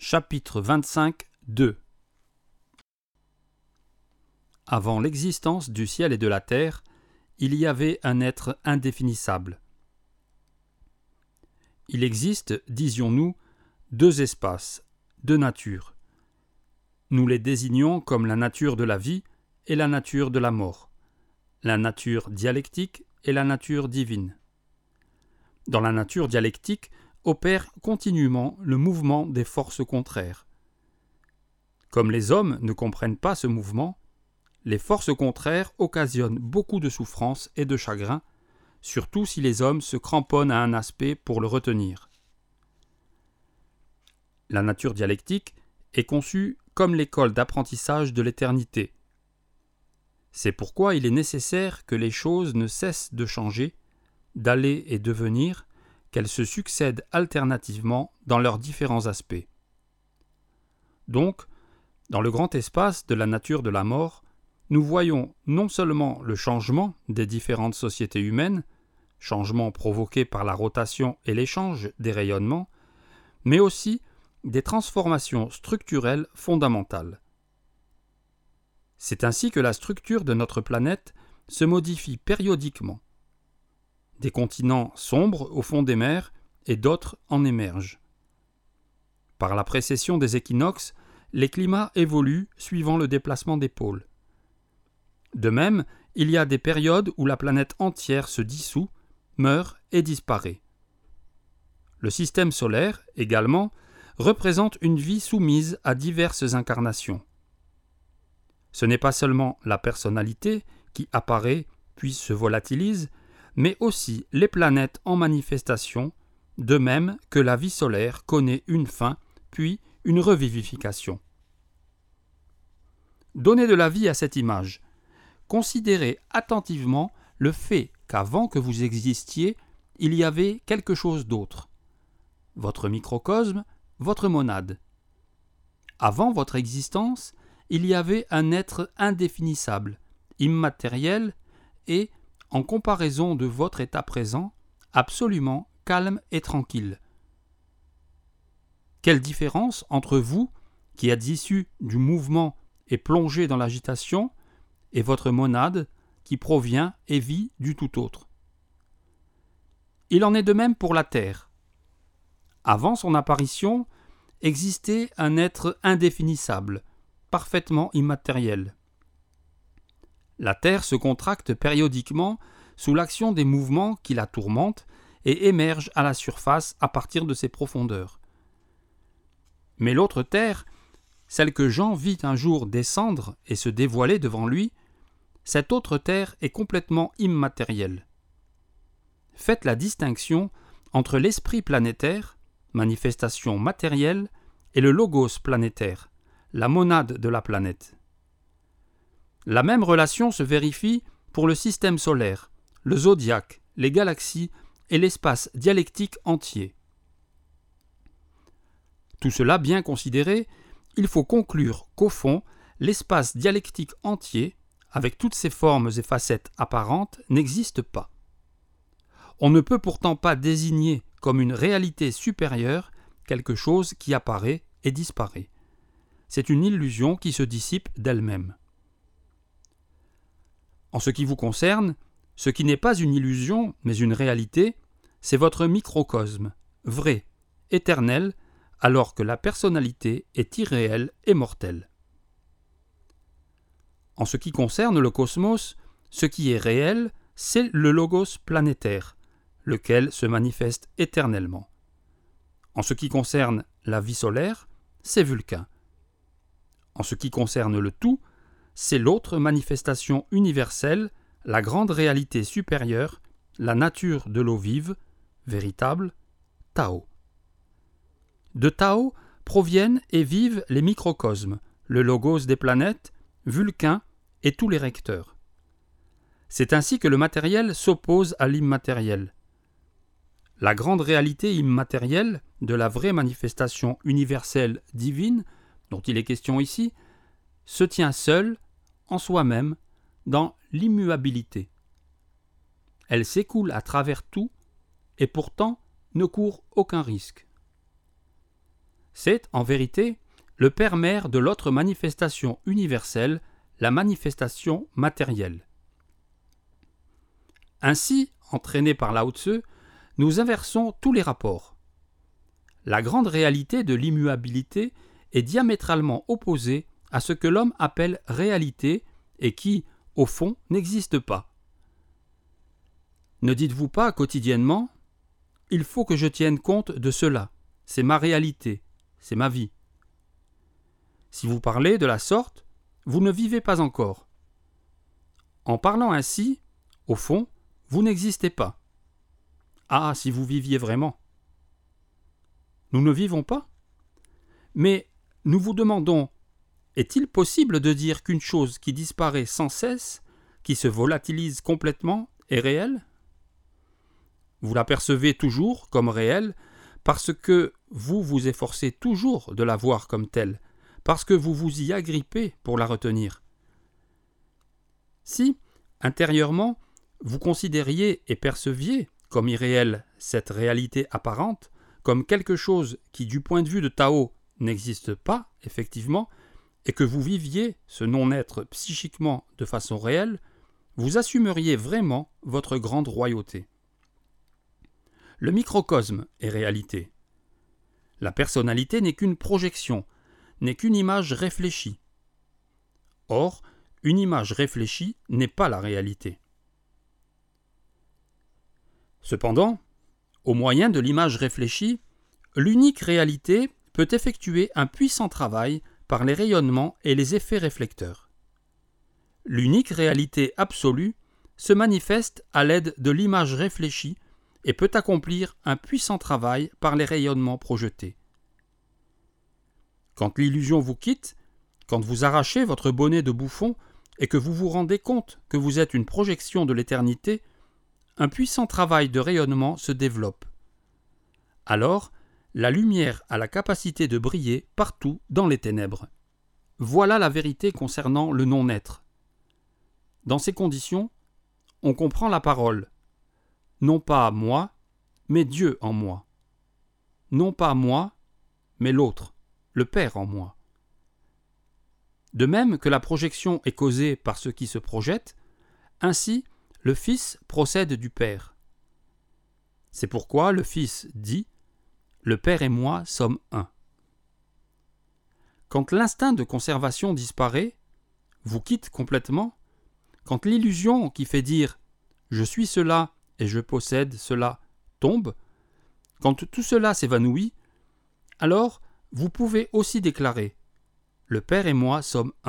Chapitre 25, 2. Avant l'existence du ciel et de la terre, il y avait un être indéfinissable. Il existe, disions-nous, deux espaces, deux natures. Nous les désignons comme la nature de la vie et la nature de la mort, la nature dialectique et la nature divine. Dans la nature dialectique opère continuellement le mouvement des forces contraires. Comme les hommes ne comprennent pas ce mouvement, les forces contraires occasionnent beaucoup de souffrance et de chagrin, surtout si les hommes se cramponnent à un aspect pour le retenir. La nature dialectique est conçue comme l'école d'apprentissage de l'éternité. C'est pourquoi il est nécessaire que les choses ne cessent de changer, d'aller et de venir, qu'elles se succèdent alternativement dans leurs différents aspects. Donc, dans le grand espace de la nature de la mort, nous voyons non seulement le changement des différentes sociétés humaines, changement provoqué par la rotation et l'échange des rayonnements, mais aussi des transformations structurelles fondamentales. C'est ainsi que la structure de notre planète se modifie périodiquement. Des continents sombrent au fond des mers et d'autres en émergent. Par la précession des équinoxes, les climats évoluent suivant le déplacement des pôles. De même, il y a des périodes où la planète entière se dissout, meurt et disparaît. Le système solaire, également, représente une vie soumise à diverses incarnations. Ce n'est pas seulement la personnalité qui apparaît puis se volatilise, mais aussi les planètes en manifestation, de même que la vie solaire connaît une fin puis une revivification. Donnez de la vie à cette image. Considérez attentivement le fait qu'avant que vous existiez, il y avait quelque chose d'autre. Votre microcosme, votre monade. Avant votre existence, il y avait un être indéfinissable, immatériel et, en comparaison de votre état présent, absolument calme et tranquille. Quelle différence entre vous, qui êtes issu du mouvement et plongé dans l'agitation, et votre monade, qui provient et vit du tout autre. Il en est de même pour la Terre. Avant son apparition, existait un être indéfinissable, parfaitement immatériel. La Terre se contracte périodiquement sous l'action des mouvements qui la tourmentent et émerge à la surface à partir de ses profondeurs. Mais l'autre Terre, celle que Jean vit un jour descendre et se dévoiler devant lui, cette autre Terre est complètement immatérielle. Faites la distinction entre l'esprit planétaire, manifestation matérielle, et le logos planétaire, la monade de la planète. La même relation se vérifie pour le système solaire, le zodiaque, les galaxies et l'espace dialectique entier. Tout cela bien considéré, il faut conclure qu'au fond, l'espace dialectique entier, avec toutes ses formes et facettes apparentes, n'existe pas. On ne peut pourtant pas désigner comme une réalité supérieure quelque chose qui apparaît et disparaît. C'est une illusion qui se dissipe d'elle-même. En ce qui vous concerne, ce qui n'est pas une illusion, mais une réalité, c'est votre microcosme, vrai, éternel, alors que la personnalité est irréelle et mortelle. En ce qui concerne le cosmos, ce qui est réel, c'est le logos planétaire, lequel se manifeste éternellement. En ce qui concerne la vie solaire, c'est Vulcain. En ce qui concerne le tout, c'est l'autre manifestation universelle, la grande réalité supérieure, la nature de l'eau vive, véritable, Tao. De Tao proviennent et vivent les microcosmes, le logos des planètes, Vulcain et tous les recteurs. C'est ainsi que le matériel s'oppose à l'immatériel. La grande réalité immatérielle de la vraie manifestation universelle divine, dont il est question ici, se tient seule, en soi-même, dans l'immuabilité. Elle s'écoule à travers tout et pourtant ne court aucun risque. C'est, en vérité, le père-mère de l'autre manifestation universelle, la manifestation matérielle. Ainsi, entraînés par Lao Tzu, nous inversons tous les rapports. La grande réalité de l'immuabilité est diamétralement opposée à ce que l'homme appelle réalité et qui, au fond, n'existe pas. Ne dites-vous pas quotidiennement « Il faut que je tienne compte de cela, c'est ma réalité, c'est ma vie ». Si vous parlez de la sorte, vous ne vivez pas encore. En parlant ainsi, au fond, vous n'existez pas. Ah, si vous viviez vraiment. Nous ne vivons pas. Mais nous vous demandons, est-il possible de dire qu'une chose qui disparaît sans cesse, qui se volatilise complètement, est réelle ? Vous la percevez toujours comme réelle parce que vous vous efforcez toujours de la voir comme telle, parce que vous vous y agrippez pour la retenir. Si, intérieurement, vous considériez et perceviez comme irréelle cette réalité apparente, comme quelque chose qui, du point de vue de Tao, n'existe pas, effectivement, et que vous viviez ce non-être psychiquement de façon réelle, vous assumeriez vraiment votre grande royauté. Le microcosme est réalité. La personnalité n'est qu'une projection, n'est qu'une image réfléchie. Or, une image réfléchie n'est pas la réalité. Cependant, au moyen de l'image réfléchie, l'unique réalité peut effectuer un puissant travail par les rayonnements et les effets réflecteurs. L'unique réalité absolue se manifeste à l'aide de l'image réfléchie et peut accomplir un puissant travail par les rayonnements projetés. Quand l'illusion vous quitte, quand vous arrachez votre bonnet de bouffon et que vous vous rendez compte que vous êtes une projection de l'éternité, un puissant travail de rayonnement se développe. Alors, la lumière a la capacité de briller partout dans les ténèbres. Voilà la vérité concernant le non-être. Dans ces conditions, on comprend la parole. Non pas moi, mais Dieu en moi. Non pas moi, mais l'autre, le Père en moi. De même que la projection est causée par ce qui se projette, ainsi le Fils procède du Père. C'est pourquoi le Fils dit « Le Père et moi sommes un ». Quand l'instinct de conservation disparaît, vous quitte complètement, quand l'illusion qui fait dire « Je suis cela et je possède cela » tombe, quand tout cela s'évanouit, alors vous pouvez aussi déclarer « Le Père et moi sommes un ».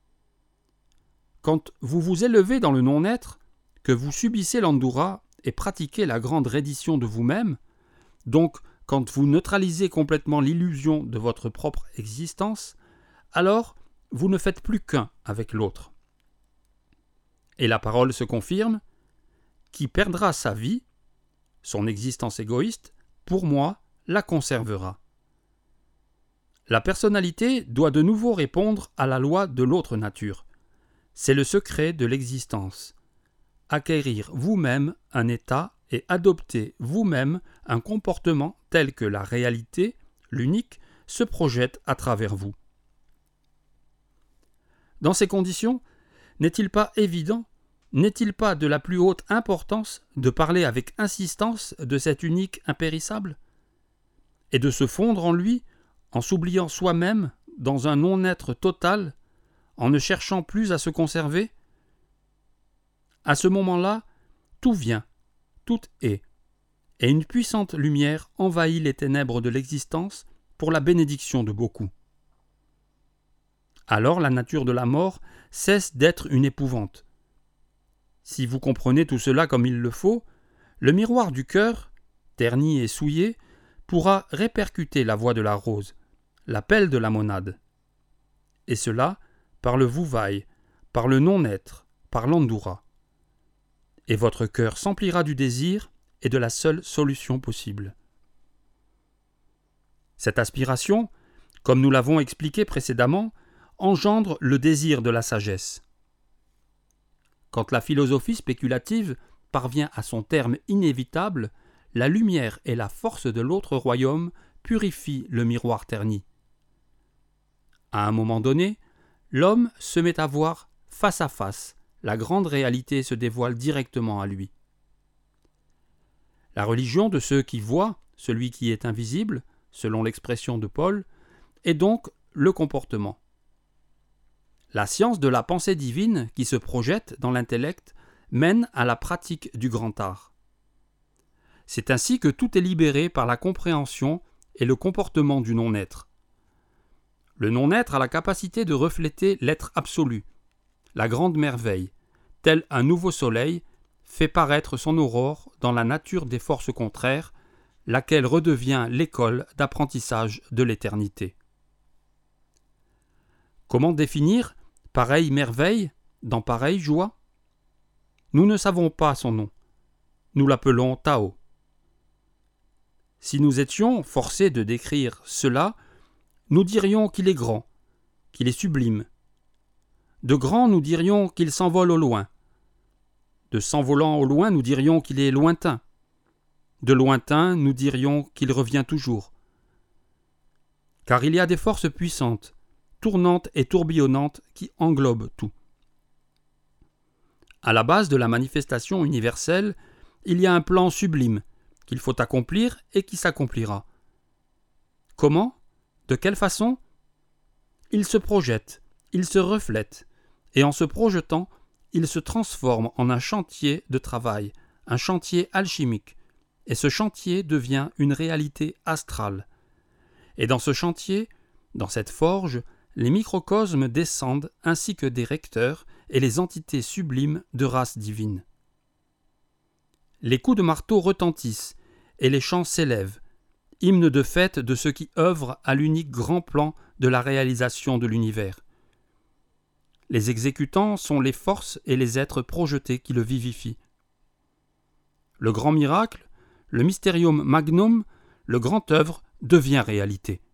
Quand vous vous élevez dans le non-être, que vous subissez l'Andura et pratiquez la grande reddition de vous-même, donc quand vous neutralisez complètement l'illusion de votre propre existence, alors vous ne faites plus qu'un avec l'autre. Et la parole se confirme, qui perdra sa vie, son existence égoïste, pour moi, la conservera. La personnalité doit de nouveau répondre à la loi de l'autre nature. C'est le secret de l'existence. Acquérir vous-même un état et adopter vous-même un comportement tel que la réalité, l'unique, se projette à travers vous. Dans ces conditions, n'est-il pas évident, n'est-il pas de la plus haute importance de parler avec insistance de cet unique impérissable et de se fondre en lui en s'oubliant soi-même dans un non-être total, en ne cherchant plus à se conserver? À ce moment-là, tout vient, tout est, et une puissante lumière envahit les ténèbres de l'existence pour la bénédiction de beaucoup. Alors la nature de la mort cesse d'être une épouvante. Si vous comprenez tout cela comme il le faut, le miroir du cœur, terni et souillé, pourra répercuter la voix de la rose, l'appel de la monade. Et cela par le Vouvaï, par le non-être, par l'Andura. Et votre cœur s'emplira du désir et de la seule solution possible. Cette aspiration, comme nous l'avons expliqué précédemment, engendre le désir de la sagesse. Quand la philosophie spéculative parvient à son terme inévitable, la lumière et la force de l'autre royaume purifie le miroir terni. À un moment donné, l'homme se met à voir face à face, la grande réalité se dévoile directement à lui. La religion de ceux qui voient, celui qui est invisible, selon l'expression de Paul, est donc le comportement. La science de la pensée divine qui se projette dans l'intellect mène à la pratique du grand art. C'est ainsi que tout est libéré par la compréhension et le comportement du non-être. Le non-être a la capacité de refléter l'être absolu, la grande merveille, tel un nouveau soleil, fait paraître son aurore dans la nature des forces contraires, laquelle redevient l'école d'apprentissage de l'éternité. Comment définir pareille merveille dans pareille joie? Nous ne savons pas son nom. Nous l'appelons Tao. Si nous étions forcés de décrire cela, nous dirions qu'il est grand, qu'il est sublime. De grand, nous dirions qu'il s'envole au loin. De s'envolant au loin, nous dirions qu'il est lointain. De lointain, nous dirions qu'il revient toujours. Car il y a des forces puissantes, tournantes et tourbillonnantes qui englobent tout. À la base de la manifestation universelle, il y a un plan sublime qu'il faut accomplir et qui s'accomplira. Comment? De quelle façon? Il se projette, il se reflète, et en se projetant, il se transforme en un chantier de travail, un chantier alchimique, et ce chantier devient une réalité astrale. Et dans ce chantier, dans cette forge, les microcosmes descendent ainsi que des recteurs et les entités sublimes de race divine. Les coups de marteau retentissent et les chants s'élèvent, hymne de fête de ceux qui œuvrent à l'unique grand plan de la réalisation de l'univers. Les exécutants sont les forces et les êtres projetés qui le vivifient. Le grand miracle, le mysterium magnum, le grand œuvre devient réalité.